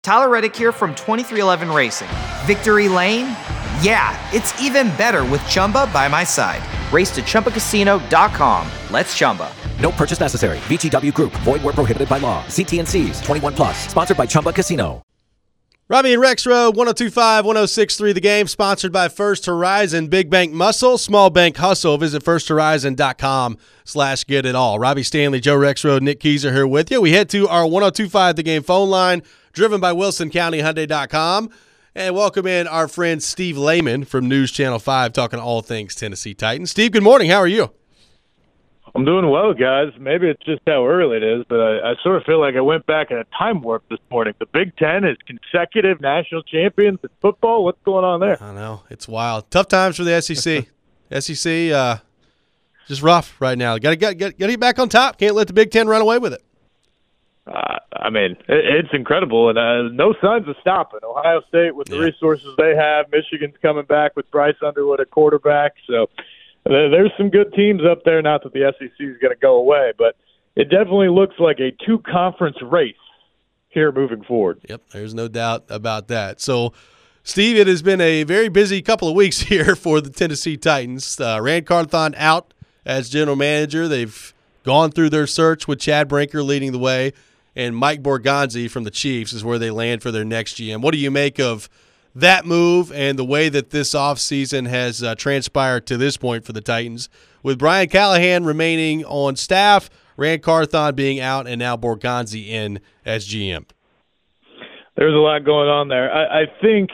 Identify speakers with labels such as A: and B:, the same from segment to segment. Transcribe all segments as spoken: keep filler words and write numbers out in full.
A: Tyler Reddick here from twenty-three eleven Racing. Victory Lane? Yeah, it's even better with Chumba by my side. Race to Chumba Casino dot com. Let's Chumba.
B: No purchase necessary. V G W Group. Void where prohibited by law. See T and C's. twenty-one plus. Sponsored by Chumba Casino.
C: Robbie and Rexroad, one oh two point five, one oh six point three The Game, sponsored by First Horizon. Big Bank Muscle, Small Bank Hustle. Visit first horizon dot com slash get it all. Robbie Stanley, Joe Rexroad, Nick Keyser here with you. We head to our one oh two point five The Game phone line, driven by Wilson County Hyundai dot com. And welcome in our friend Steve Lehman from News Channel five, talking all things Tennessee Titans. Steve, good morning. How are you?
D: I'm doing well, guys. Maybe it's just how early it is, but I, I sort of feel like I went back in a time warp this morning. The Big Ten is consecutive national champions in football. What's going on there?
C: I know. It's wild. Tough times for the S E C. S E C, uh, just rough right now. Got to get, get, get back on top. Can't let the Big Ten run away with it.
D: Uh, I mean, it, it's incredible, and uh, no signs of stopping. Ohio State, with the
C: yeah.
D: resources they have, Michigan's coming back with Bryce Underwood at quarterback, so there's some good teams up there. Not that the S E C is going to go away, but it definitely looks like a two-conference race here moving forward.
C: Yep, there's no doubt about that. So, Steve, it has been a very busy couple of weeks here for the Tennessee Titans. Uh, Ran Carthon out as general manager. They've gone through their search with Chad Brinker leading the way, and Mike Borgonzi from the Chiefs is where they land for their next G M. What do you make of that move and the way that this offseason has uh, transpired to this point for the Titans, with Brian Callahan remaining on staff, Ran Carthon being out, and now Borgonzi in as G M?
D: There's a lot going on there. I, I think,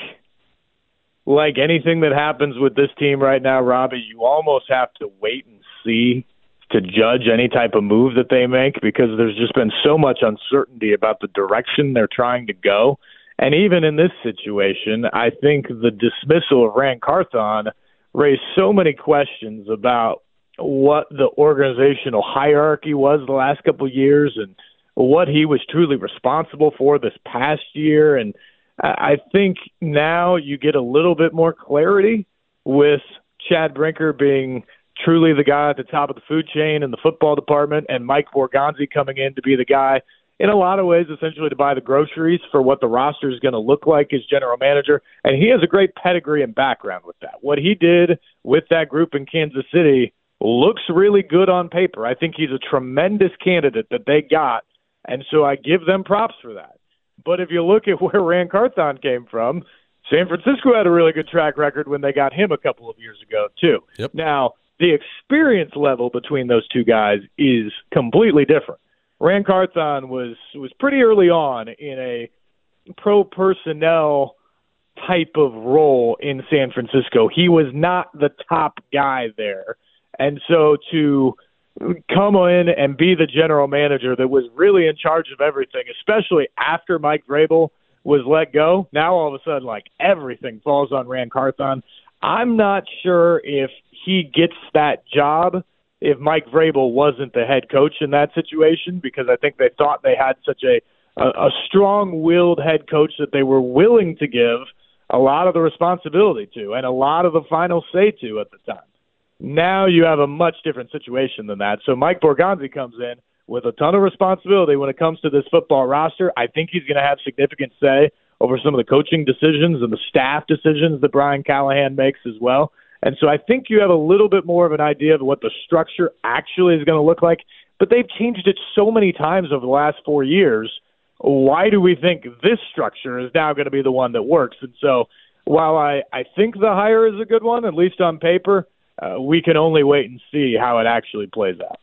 D: like anything that happens with this team right now, Robbie, you almost have to wait and see to judge any type of move that they make, because there's just been so much uncertainty about the direction they're trying to go. And even in this situation, I think the dismissal of Ran Carthon raised so many questions about what the organizational hierarchy was the last couple of years and what he was truly responsible for this past year. And I think now you get a little bit more clarity with Chad Brinker being truly the guy at the top of the food chain in the football department, and Mike Borgonzi coming in to be the guy, in a lot of ways, essentially to buy the groceries for what the roster is going to look like as general manager. And he has a great pedigree and background with that. What he did with that group in Kansas City looks really good on paper. I think he's a tremendous candidate that they got, and so I give them props for that. But if you look at where Ran Carthon came from, San Francisco had a really good track record when they got him a couple of years ago, too.
C: Yep.
D: Now, the experience level between those two guys is completely different. Ran Carthon was was pretty early on in a pro personnel type of role in San Francisco. He was not the top guy there. And so to come in and be the general manager that was really in charge of everything, especially after Mike Vrabel was let go, now all of a sudden, like, everything falls on Ran Carthon. I'm not sure if he gets that job if Mike Vrabel wasn't the head coach in that situation, because I think they thought they had such a, a, a strong-willed head coach that they were willing to give a lot of the responsibility to and a lot of the final say to at the time. Now you have a much different situation than that. So Mike Borgonzi comes in with a ton of responsibility when it comes to this football roster. I think he's going to have significant say over some of the coaching decisions and the staff decisions that Brian Callahan makes as well. And so I think you have a little bit more of an idea of what the structure actually is going to look like. But they've changed it so many times over the last four years. Why do we think this structure is now going to be the one that works? And so while I, I think the hire is a good one, at least on paper, uh, we can only wait and see how it actually plays out.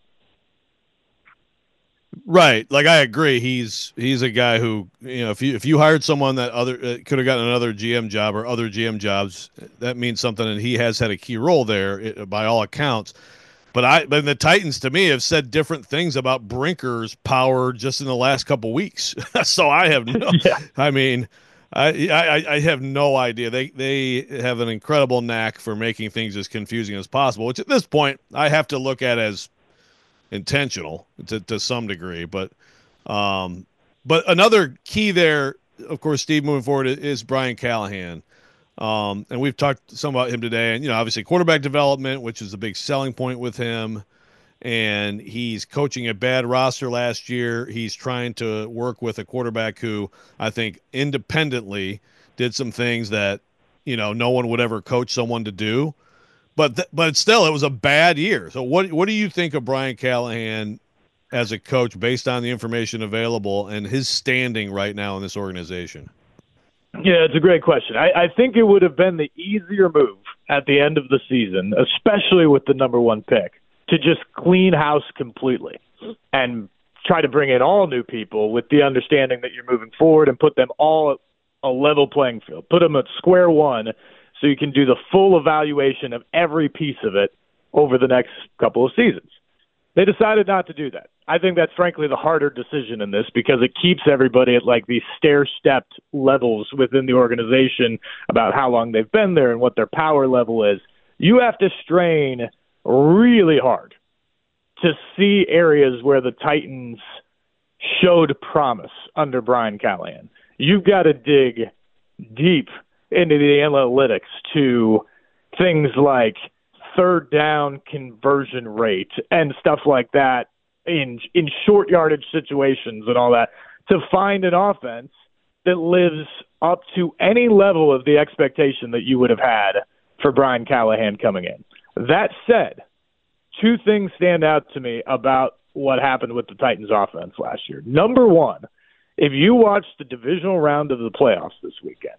E: Right. Like, I agree. He's he's a guy who, you know, if you if you hired someone that other uh, could have gotten another G M job or other G M jobs, that means something, and he has had a key role there it, by all accounts. But I but the Titans, to me, have said different things about Brinker's power just in the last couple weeks. So I have no yeah. I mean, I, I I have no idea. They they have an incredible knack for making things as confusing as possible, which at this point I have to look at as intentional to, to some degree, but um, but another key there, of course, Steve, moving forward is Brian Callahan, um, and we've talked some about him today. And you know, obviously, quarterback development, which is a big selling point with him, and he's coaching a bad roster last year. He's trying to work with a quarterback who I think independently did some things that, you know, no one would ever coach someone to do. But th- but still, it was a bad year. So what what do you think of Brian Callahan as a coach based on the information available and his standing right now in this organization?
D: Yeah, it's a great question. I, I think it would have been the easier move at the end of the season, especially with the number one pick, to just clean house completely and try to bring in all new people with the understanding that you're moving forward and put them all at a level playing field. Put them at square one so you can do the full evaluation of every piece of it over the next couple of seasons. They decided not to do that. I think that's frankly the harder decision in this because it keeps everybody at like these stair-stepped levels within the organization about how long they've been there and what their power level is. You have to strain really hard to see areas where the Titans showed promise under Brian Callahan. You've got to dig deep into the analytics to things like third down conversion rate and stuff like that in in short yardage situations and all that to find an offense that lives up to any level of the expectation that you would have had for Brian Callahan coming in. That said, two things stand out to me about what happened with the Titans offense last year. Number one, if you watched the divisional round of the playoffs this weekend,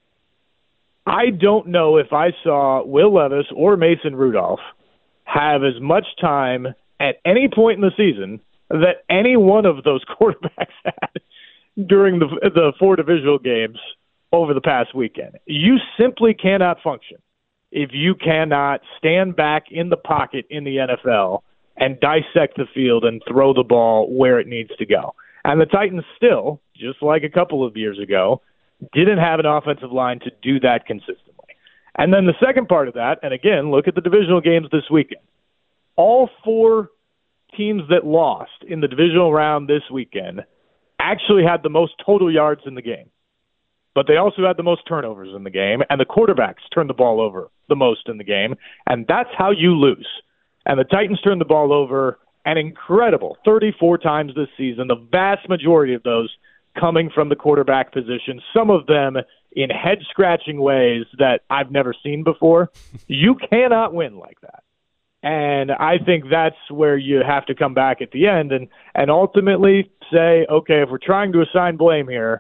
D: I don't know if I saw Will Levis or Mason Rudolph have as much time at any point in the season that any one of those quarterbacks had during the the four divisional games over the past weekend. You simply cannot function if you cannot stand back in the pocket in the N F L and dissect the field and throw the ball where it needs to go. And the Titans still, just like a couple of years ago, didn't have an offensive line to do that consistently. And then the second part of that, and again, look at the divisional games this weekend. All four teams that lost in the divisional round this weekend actually had the most total yards in the game. But they also had the most turnovers in the game, and the quarterbacks turned the ball over the most in the game, and that's how you lose. And the Titans turned the ball over an incredible thirty-four times this season, the vast majority of those coming from the quarterback position, some of them in head-scratching ways that I've never seen before. You cannot win like that. And I think that's where you have to come back at the end and, and ultimately say, okay, if we're trying to assign blame here,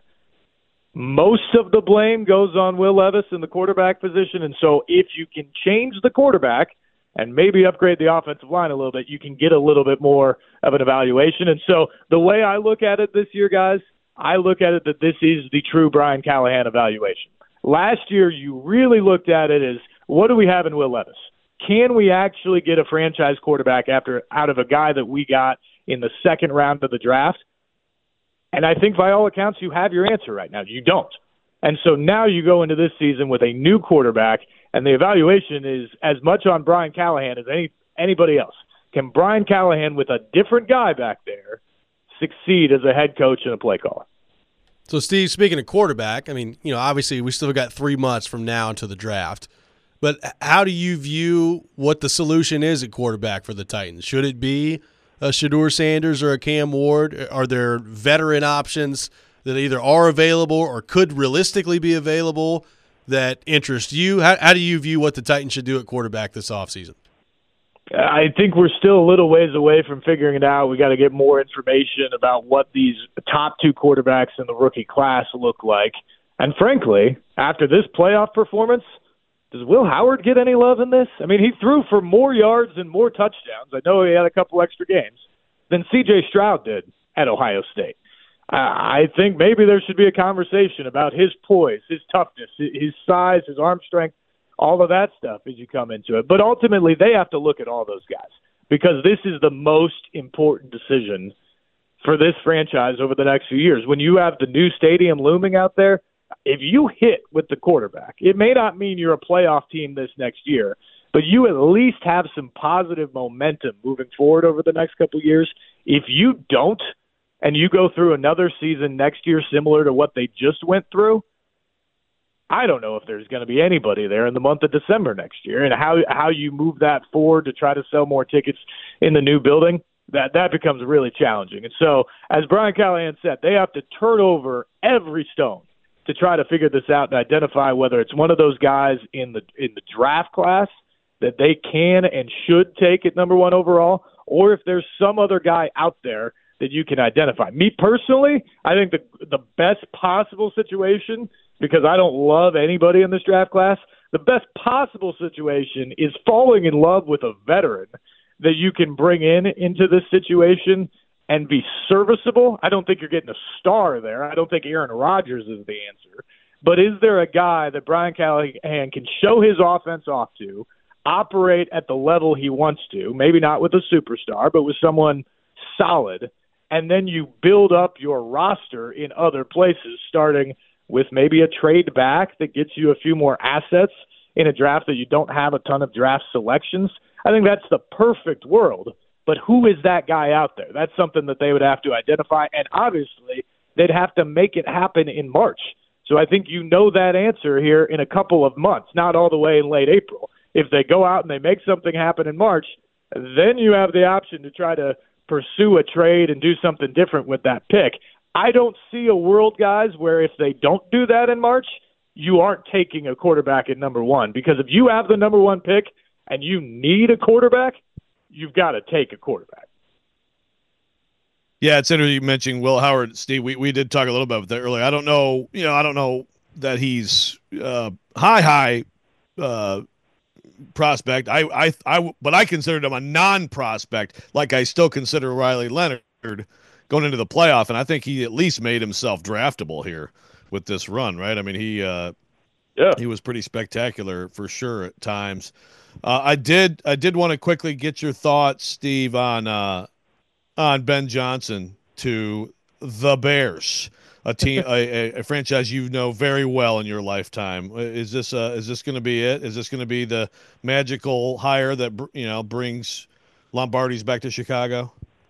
D: most of the blame goes on Will Levis in the quarterback position. And so if you can change the quarterback and maybe upgrade the offensive line a little bit, you can get a little bit more of an evaluation. And so the way I look at it this year, guys, I look at it that this is the true Brian Callahan evaluation. Last year, you really looked at it as, what do we have in Will Levis? Can we actually get a franchise quarterback after out of a guy that we got in the second round of the draft? And I think by all accounts, you have your answer right now. You don't. And so now you go into this season with a new quarterback, and the evaluation is as much on Brian Callahan as any anybody else. Can Brian Callahan, with a different guy back there, succeed as a head coach and a play caller?
C: So, Steve, speaking of quarterback, I mean, you know, obviously we still got three months from now until the draft. But how do you view what the solution is at quarterback for the Titans? Should it be a Shedeur Sanders or a Cam Ward? Are there veteran options that either are available or could realistically be available that interest you? How, how do you view what the Titans should do at quarterback this offseason?
D: I think we're still a little ways away from figuring it out. We got to get more information about what these top two quarterbacks in the rookie class look like. And frankly, after this playoff performance, does Will Howard get any love in this? I mean, he threw for more yards and more touchdowns. I know he had a couple extra games than C J Stroud did at Ohio State. Uh, I think maybe there should be a conversation about his poise, his toughness, his size, his arm strength, all of that stuff as you come into it. But ultimately, they have to look at all those guys because this is the most important decision for this franchise over the next few years. When you have the new stadium looming out there, if you hit with the quarterback, it may not mean you're a playoff team this next year, but you at least have some positive momentum moving forward over the next couple of years. If you don't, and you go through another season next year similar to what they just went through, I don't know if there's going to be anybody there in the month of December next year, and how how you move that forward to try to sell more tickets in the new building, that that becomes really challenging. And so, as Brian Callahan said, they have to turn over every stone to try to figure this out and identify whether it's one of those guys in the in the draft class that they can and should take at number one overall, or if there's some other guy out there that you can identify. Me personally, I think the the best possible situation, because I don't love anybody in this draft class, the best possible situation is falling in love with a veteran that you can bring in into this situation and be serviceable. I don't think you're getting a star there. I don't think Aaron Rodgers is the answer. But is there a guy that Brian Callahan can show his offense off to, operate at the level he wants to, maybe not with a superstar, but with someone solid, and then you build up your roster in other places, starting with maybe a trade back that gets you a few more assets in a draft that you don't have a ton of draft selections? I think that's the perfect world. But who is that guy out there? That's something that they would have to identify, and obviously they'd have to make it happen in March. So I think you know that answer here in a couple of months, not all the way in late April. If they go out and they make something happen in March, then you have the option to try to pursue a trade and do something different with that pick. I don't see a world, guys, where if they don't do that in March, you aren't taking a quarterback at number one. Because if you have the number one pick and you need a quarterback, you've got to take a quarterback.
E: Yeah, it's interesting you mentioned Will Howard, Steve. We we did talk a little bit about that earlier. I don't know, you know, I don't know that he's uh, high, high uh, prospect. I, I, I, but I considered him a non-prospect, like I still consider Riley Leonard going into the playoff, and I think he at least made himself draftable here with this run, right? I mean, he, uh, yeah, he was pretty spectacular for sure at times. Uh, I did, I did want to quickly get your thoughts, Steve, on uh, on Ben Johnson to the Bears, a team, a, a franchise you know very well in your lifetime. Is this, uh, is this going to be it? Is this going to be the magical hire that you know brings Lombardi's back to Chicago?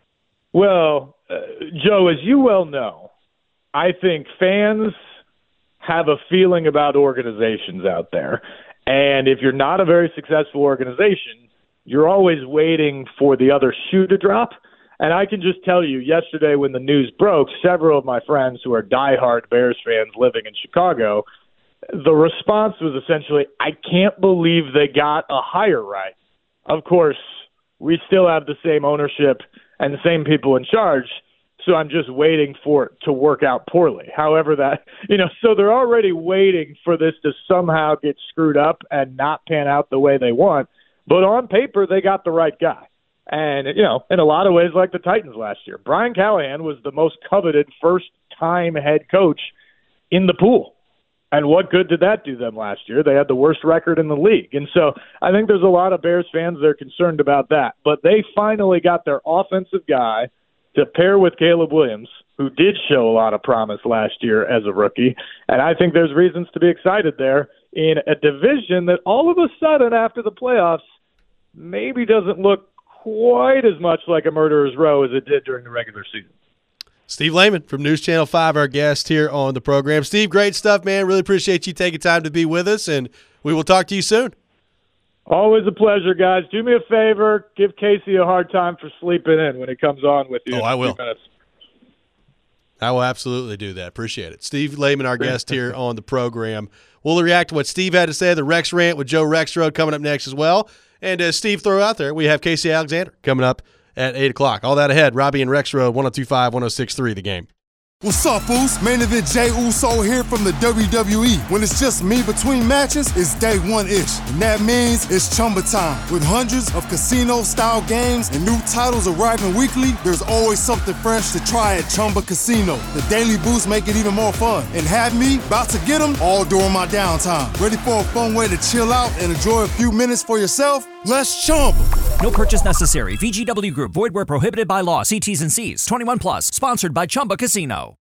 D: Well, uh, Joe, as you well know, I think fans have a feeling about organizations out there. And if you're not a very successful organization, you're always waiting for the other shoe to drop. And I can just tell you, yesterday when the news broke, several of my friends who are diehard Bears fans living in Chicago, the response was essentially, I can't believe they got a hire right. Of course, we still have the same ownership and the same people in charge, so I'm just waiting for it to work out poorly. However that, you know, so they're already waiting for this to somehow get screwed up and not pan out the way they want. But on paper, they got the right guy. And, you know, in a lot of ways, like the Titans last year, Brian Callahan was the most coveted first-time head coach in the pool. And what good did that do them last year? They had the worst record in the league. And so I think there's a lot of Bears fans that are concerned about that. But they finally got their offensive guy to pair with Caleb Williams, who did show a lot of promise last year as a rookie. And I think there's reasons to be excited there in a division that all of a sudden after the playoffs maybe doesn't look quite as much like a murderer's row as it did during the regular season.
C: Steve Lehman from News Channel five, our guest here on the program. Steve, great stuff, man. Really appreciate you taking time to be with us, and we will talk to you soon.
D: Always a pleasure, guys. Do me a favor. Give Casey a hard time for sleeping in when he comes on with you.
C: Oh, I will. I will absolutely do that. Appreciate it. Steve Lehman, our guest here on the program. We'll react to what Steve had to say, the Rex Rant with Joe Rexrode coming up next as well. And as Steve threw out there, we have Casey Alexander coming up at eight o'clock. All that ahead. Robbie and Rexrode, one oh two point five, one oh six point three, The Game.
F: What's up, Foos? Main event Jey Uso here from the W W E. When it's just me between matches, it's day one-ish. And that means it's Chumba time. With hundreds of casino-style games and new titles arriving weekly, there's always something fresh to try at Chumba Casino. The daily boosts make it even more fun. And have me about to get them all during my downtime. Ready for a fun way to chill out and enjoy a few minutes for yourself? Let's Chumba.
G: No purchase necessary. V G W Group. Void where prohibited by law. See T's and C's. twenty-one plus. Sponsored by Chumba Casino.